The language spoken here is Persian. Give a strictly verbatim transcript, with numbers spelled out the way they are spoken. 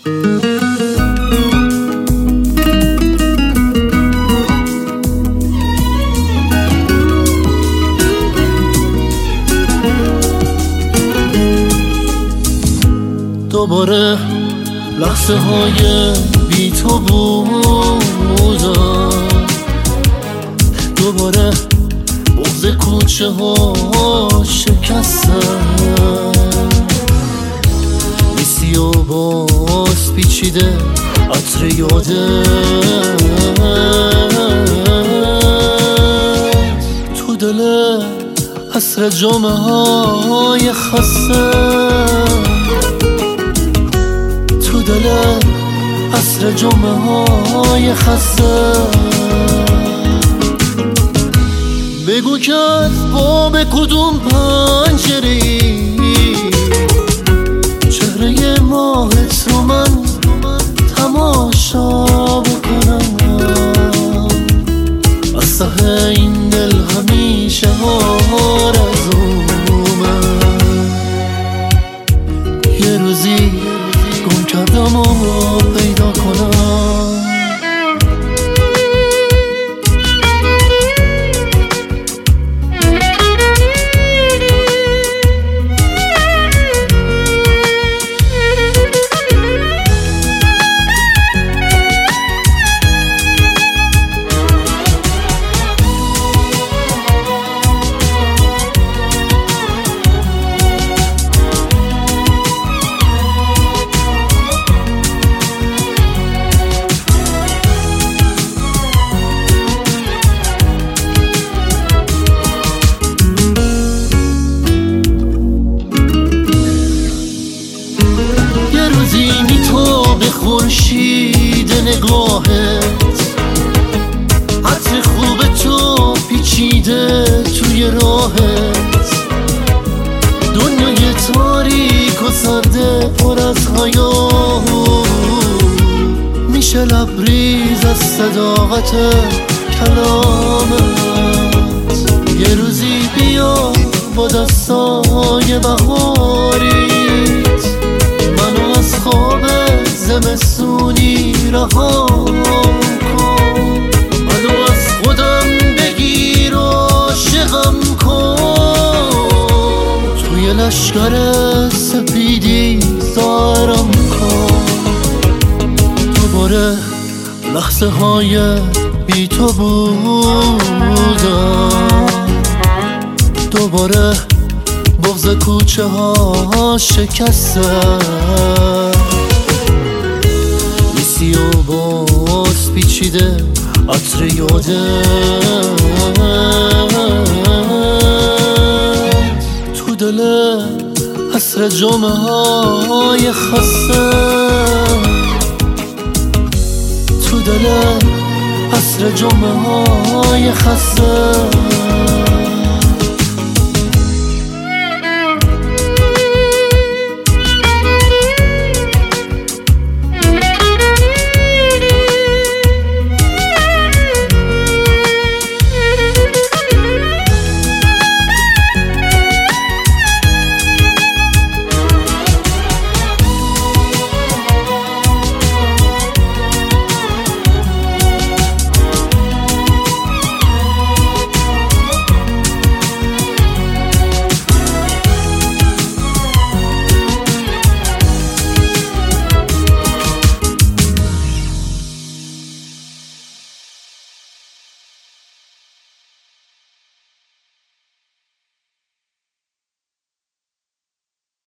دوباره لحظه های بی تو بودم، دوباره بغض کوچه ها شکستم، میسی و باز پیچیده عطر یاده تو دل عصر جامعه های خسته، تو دل عصر جامعه های خسته. بگو که از باب کدوم پنجره‌ای چهره ماهت رو من تماشا بکنم، از ته این دل همیشه آرزومه یه روزی گم کردم و پیدا کنم. خورشید نگاهت عطر خوب تو پیچیده توی راهت، دنیای تاریک و سرده پر از حیات میشه لبریز از صداقت کلامت. یه روزی بیا با دستای بهاریت منو از خواب زمستونی رها کن، منو از خودم بگیر و عاشقم کن، توی لشکر سپیدی ظاهرم کن. دوباره لحظه های بی تو بودم، دوباره بغض کوچه ها شکسته، میسی و باز پیچیده عطر یاده تو دل عصر جامعه های خسته، تو دل عصر جامعه های خسته.